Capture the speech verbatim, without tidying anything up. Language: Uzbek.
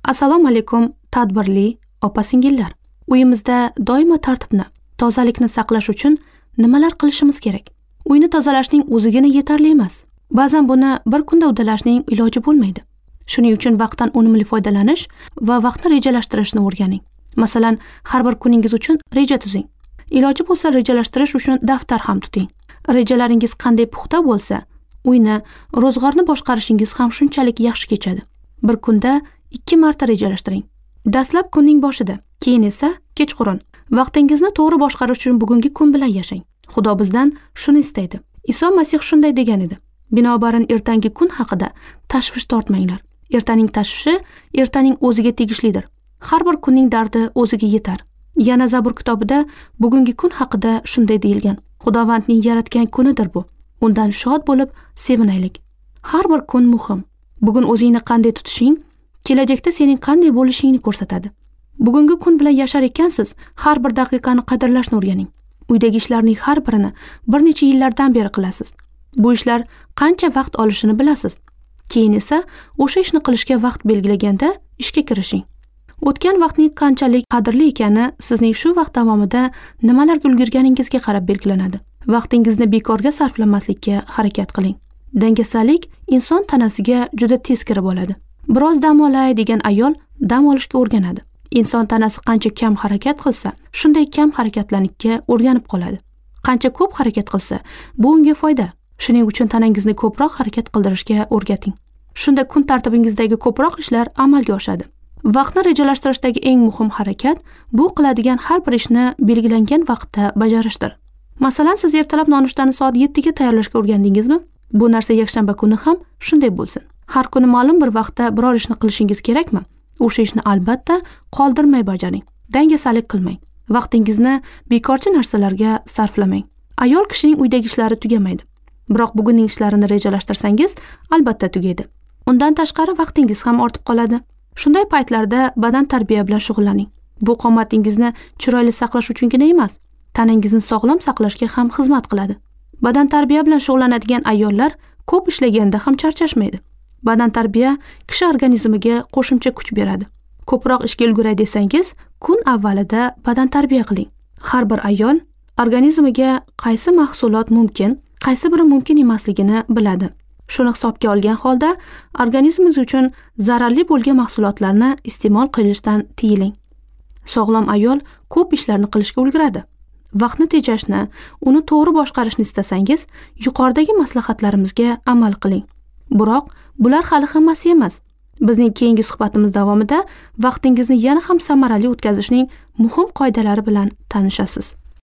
Assalomu alaykum, tadbirli opa-singillar. Uyimizda doimo tartibni, tozalikni saqlash uchun nimalar qilishimiz kerak? Uyni tozalashning o'zigina yetarli emas. Ba'zan buni bir kunda uddalashning iloji bo'lmaydi. Shuning uchun vaqtdan unumli foydalanish va vaqtni rejalashtirishni o'rganing. Masalan, har bir kuningiz uchun reja tuzing. Iloji bo'lsa rejalashtirish uchun daftar ham tuting. Rejalaringiz qanday puxta bo'lsa, uyni, ro'zg'orni boshqarishingiz ham shunchalik yaxshi kechadi. Bir kunda ikki marta rejalashtiring. Dastlab kunning boshida, keyin esa kechqurun. Vaqtingizni to'g'ri boshqarish uchun bugungi kun bilan yashang. Xudo bizdan shuni istaydi. Iso Masih shunday degan edi. Binobarin ertangi kun haqida tashvish tortmanglar. Ertaning tashvishi ertaning o'ziga tegishlidir. Har bir kunning dardi o'ziga yetar. Yana Zabur kitobida bugungi kun haqida shunday deyilgan. Xudovandning yaratgan kunidir bu. Undan shod bo'lib sevinaylik. Har bir kun muhim. Bugun o'zingni qanday tutishing, kelajakda sening qanday bo'lishingni ko'rsatadi. Bugungi kun bilan yashar ekansiz, har bir daqiqani qadrlashni o'rganing. Uydagi ishlarning har birini bir necha yillardan beri qilasiz. Bu ishlar qancha vaqt olishini bilasiz. Keyin esa o'sha ishni qilishga vaqt belgilaganda ishga kirishing. O'tgan vaqtning qanchalik qadrli ekani sizning shu vaqt davomida nimalarga ulgurganingizga qarab belgilanadi. Vaqtingizni bekorga sarflamaslikka harakat qiling. Dangasalik inson tanasiga juda tez kirib oladi. Biroz dam olay degan ayol dam olishga o'rganadi. Inson tanasi qancha kam harakat qilsa, shunday kam harakatlanishga o'rganib qoladi. Qancha ko'p harakat qilsa, bu unga foyda. Shuning uchun tanangizni ko'proq harakat qildirishga o'rgating. Shunda kun tartibingizdagi ko'proq ishlar amalga oshadi. Vaqtni rejalashtirishdagi eng muhim harakat bu qiladigan har bir ishni belgilangan vaqtda bajarishdir. Masalan, siz ertalab nonushtani soat yettiga tayyorlashga o'rgandingizmi? Bu narsa yakshanba kuni ham shunday bo'lsin. Har kuni ma'lum bir vaqtda biror ishni qilishingiz kerakmi? O'sha ishni albatta qoldirmay bajaring. Dangasalik qilmang. Vaqtingizni bekorchi narsalarga sarflamang. Ayol kishining uydagi ishlari tugamaydi. Biroq bugunning ishlarini rejalashtirsangiz, albatta tugaydi. Undan tashqari vaqtingiz ham ortib qoladi. Shunday paytlarda badan tarbiya bilan shug'ullaning. Bu qomatingizni chiroyli saqlash uchungina emas, tanangizni sog'lom saqlashga ham xizmat qiladi. Badan tarbiya bilan shug'ullanadigan ayollar ko'p ishlaganda ham charchashmaydi. Badan tarbiya kishi organizmiga qo'shimcha kuch beradi. Ko'proq ishga ulguray desangiz, kun avvalida badan tarbiya qiling. Har bir ayol organizmiga qaysi mahsulot mumkin, qaysi biri mumkin emasligini biladi. Shuni hisobga olgan holda organizmingiz uchun zararli bo'lgan mahsulotlarni iste'mol qilishdan tiyiling. Sog'lom ayol ko'p ishlarni qilishga ulguradi. Vaqtni tejashni, uni to'g'ri boshqarishni istasangiz, yuqoridagi maslahatlarimizga amal qiling. Biroq bular hali hammasi emas. Bizning keyingi suhbatimiz davomida vaqtingizni yana ham samarali o'tkazishning muhim qoidalari bilan tanishasiz.